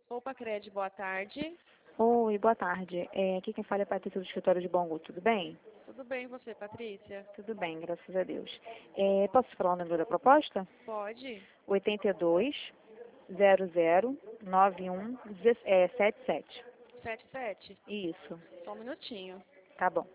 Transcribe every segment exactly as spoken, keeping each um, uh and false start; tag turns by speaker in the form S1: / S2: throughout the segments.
S1: Opa, Cred, boa tarde.
S2: Oi, boa tarde. É, aqui quem fala é a Patrícia do escritório de Bangu, tudo bem?
S1: Tudo bem, e você, Patrícia?
S2: Tudo bem, graças a Deus. É, posso falar o número da proposta?
S1: Pode?
S2: oito dois, zero zero, nove um, sete sete.
S1: Sete sete.
S2: Isso,
S1: Só um minutinho.
S2: tá bom.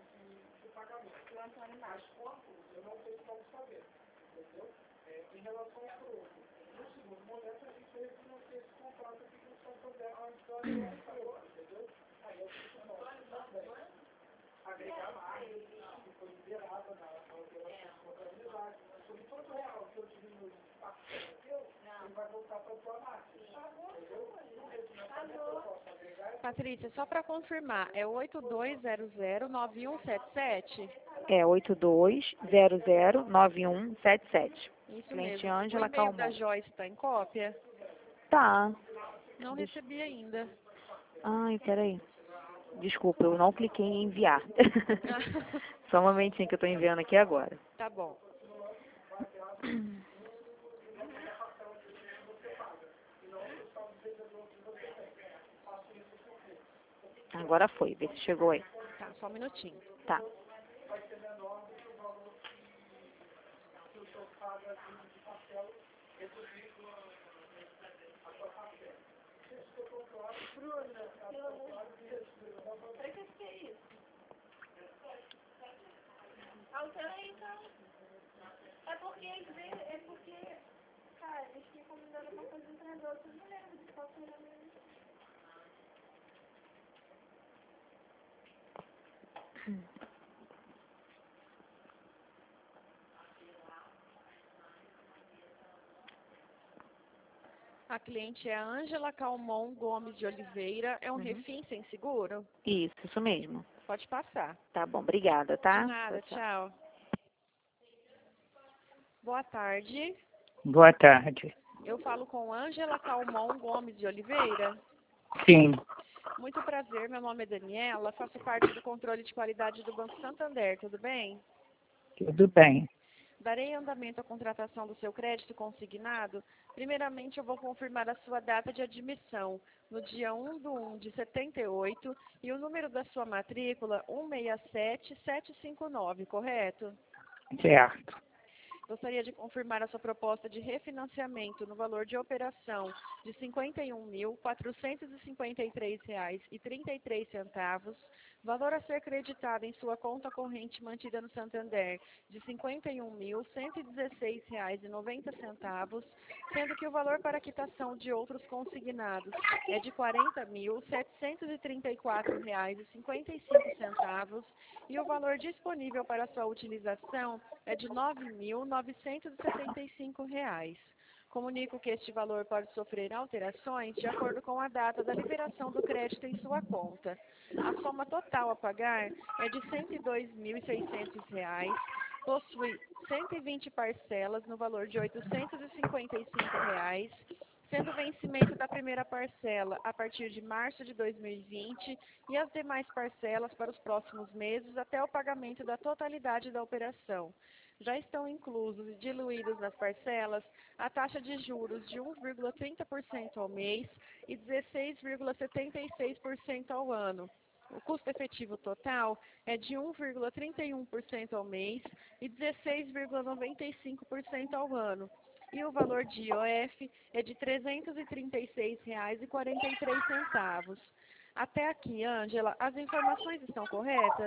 S1: Patrícia, só para confirmar, é oito dois zero zero nove um sete sete?
S2: É oito dois, zero zero, nove um, sete sete.
S1: Isso
S2: Cliente
S1: mesmo. O
S2: Ângela
S1: e-mail da
S2: Calmon.
S1: Joyce está em cópia?
S2: Tá.
S1: Não
S2: Deixa...
S1: recebi ainda.
S2: Ai, peraí. Desculpa, eu não cliquei em enviar.
S1: Ah,
S2: Só um momentinho que eu tô enviando aqui agora.
S1: tá bom.
S2: Agora foi, vê se chegou aí.
S1: Tá, só um minutinho.
S2: Tá.
S3: Altera aí, então. É porque, é porque, cara, eles tinham combinado uma coisa entre as outras. Eu não lembro de qual foi a mesmo.
S1: A cliente é a Ângela Calmon Gomes de Oliveira. É um
S2: Uhum.
S1: refim sem seguro?
S2: Isso, isso mesmo.
S1: Pode passar.
S2: Tá bom, obrigada,
S1: De
S2: tá?
S1: nada,
S2: Tchau, tchau.
S1: tchau. Boa tarde.
S4: Boa tarde.
S1: Eu falo com Ângela Calmon Gomes de Oliveira.
S4: Sim,
S1: Muito prazer, meu nome é Daniela, faço parte do controle de qualidade do Banco Santander, tudo bem?
S4: tudo bem.
S1: Darei andamento à contratação do seu crédito consignado. Primeiramente, eu vou confirmar a sua data de admissão, no dia um de um de setenta e oito, e o número da sua matrícula, um seis sete sete cinco nove, correto?
S4: Certo.
S1: Gostaria de confirmar a sua proposta de refinanciamento no valor de operação de cinquenta e um mil, quatrocentos e cinquenta e três reais e trinta e três centavos, valor a ser creditado em sua conta corrente mantida no Santander de cinquenta e um mil, cento e dezesseis reais e noventa centavos, sendo que o valor para quitação de outros consignados é de quarenta mil, setecentos e trinta e quatro reais e cinquenta e cinco centavos e o valor disponível para sua utilização é de nove mil, novecentos e setenta e cinco reais. Comunico que este valor pode sofrer alterações de acordo com a data da liberação do crédito em sua conta. A soma total a pagar é de cento e dois mil e seiscentos reais, possui cento e vinte parcelas no valor de oitocentos e cinquenta e cinco reais, sendo o vencimento da primeira parcela a partir de março de dois mil e vinte e as demais parcelas para os próximos meses até o pagamento da totalidade da operação. Já estão inclusos e diluídos nas parcelas a taxa de juros de um vírgula trinta por cento ao mês e dezesseis vírgula setenta e seis por cento ao ano. O custo efetivo total é de um vírgula trinta e um por cento ao mês e dezesseis vírgula noventa e cinco por cento ao ano. E o valor de I O F é de trezentos e trinta e seis reais e quarenta e três centavos. Até aqui, Ângela, as informações estão corretas?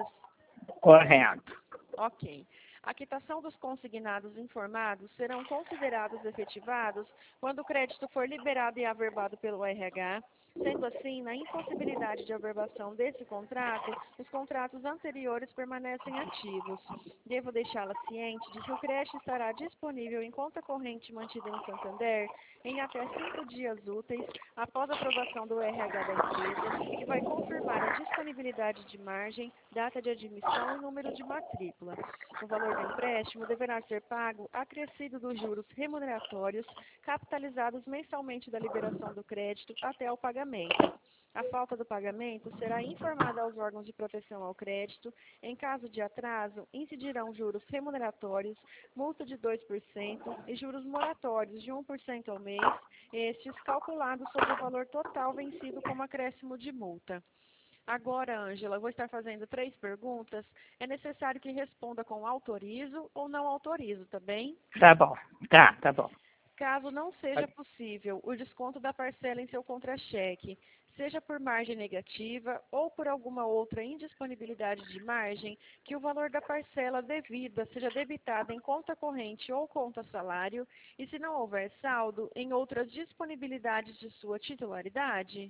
S4: Correto.
S1: Ok. A quitação dos consignados informados serão considerados efetivados quando o crédito for liberado e averbado pelo R H. Sendo assim, na impossibilidade de averbação desse contrato, os contratos anteriores permanecem ativos. Devo deixá-la ciente de que o crédito estará disponível em conta corrente mantida no Santander em até cinco dias úteis após a aprovação do R H da empresa, que vai confirmar a disponibilidade de margem, data de admissão e número de matrícula. O valor valor do empréstimo deverá ser pago acrescido dos juros remuneratórios capitalizados mensalmente da liberação do crédito até ao pagamento. A falta do pagamento será informada aos órgãos de proteção ao crédito. Em caso de atraso, incidirão juros remuneratórios, multa de dois por cento e juros moratórios de um por cento ao mês, estes calculados sobre o valor total vencido como acréscimo de multa. Agora, Ângela, vou estar fazendo três perguntas. É necessário que responda com autorizo ou não autorizo, tá bem?
S4: Tá bom. Tá, tá bom.
S1: Caso não seja possível o desconto da parcela em seu contra-cheque, seja por margem negativa ou por alguma outra indisponibilidade de margem, que o valor da parcela devida seja debitado em conta corrente ou conta salário, e se não houver saldo, em outras disponibilidades de sua titularidade?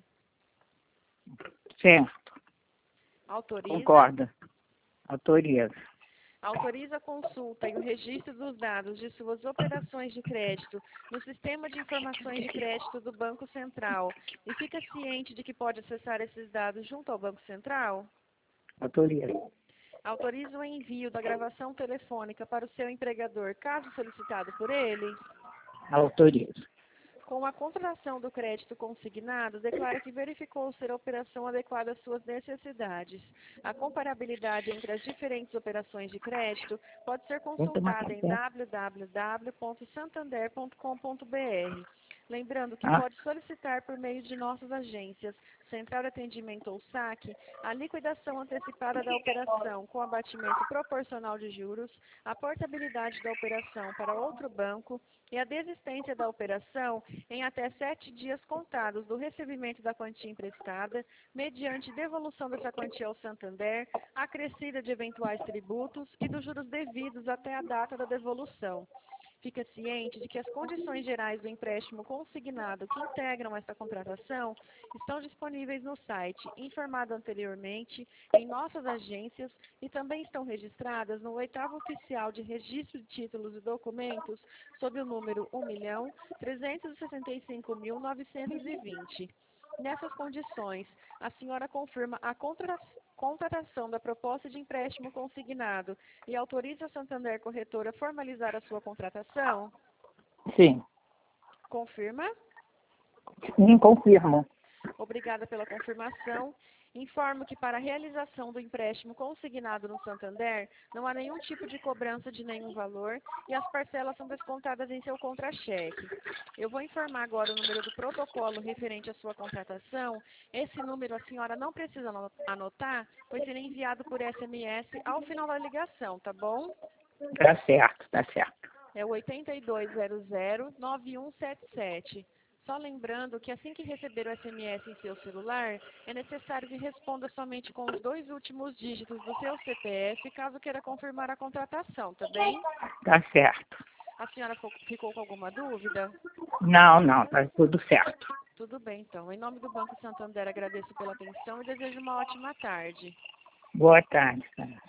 S4: Certo.
S1: Autoriza?
S4: Concordo. Autorizo.
S1: Autoriza a consulta e o registro dos dados de suas operações de crédito no Sistema de Informações de Crédito do Banco Central e fica ciente de que pode acessar esses dados junto ao Banco Central?
S4: Autorizo.
S1: Autoriza o envio da gravação telefônica para o seu empregador, caso solicitado por ele?
S4: Autorizo.
S1: Com a contratação do crédito consignado, declara que verificou ser a operação adequada às suas necessidades. A comparabilidade entre as diferentes operações de crédito pode ser consultada em w w w ponto santander ponto com ponto b r. Lembrando que
S4: Ah.
S1: pode solicitar por meio de nossas agências, Central de Atendimento ou saque, a liquidação antecipada da operação com abatimento proporcional de juros, a portabilidade da operação para outro banco e a desistência da operação em até sete dias contados do recebimento da quantia emprestada, mediante devolução dessa quantia ao Santander, acrescida de eventuais tributos e dos juros devidos até a data da devolução. Fica ciente de que as condições gerais do empréstimo consignado que integram esta contratação estão disponíveis no site, informado anteriormente, em nossas agências e também estão registradas no oitavo oficial de registro de títulos e documentos sob o número um milhão trezentos e sessenta e cinco mil novecentos e vinte. Nessas condições, a senhora confirma a contra- contratação da proposta de empréstimo consignado e autoriza a Santander Corretora a formalizar a sua contratação?
S4: Sim.
S1: Confirma?
S4: Sim, confirmo.
S1: Obrigada pela confirmação. Informo que para a realização do empréstimo consignado no Santander, não há nenhum tipo de cobrança de nenhum valor e as parcelas são descontadas em seu contra-cheque. Eu vou informar agora o número do protocolo referente à sua contratação. Esse número a senhora não precisa anotar, pois será enviado por S M S ao final da ligação, tá bom?
S4: Tá certo, tá certo.
S1: É o oito dois zero zero nove um sete sete. Só lembrando que assim que receber o S M S em seu celular, é necessário que responda somente com os dois últimos dígitos do seu C P F, caso queira confirmar a contratação, tá bem?
S4: Tá certo.
S1: A senhora ficou com alguma dúvida?
S4: Não, não, tá tudo certo.
S1: Tudo bem, então. Em nome do Banco Santander, agradeço pela atenção e desejo uma ótima tarde.
S4: Boa tarde, senhora.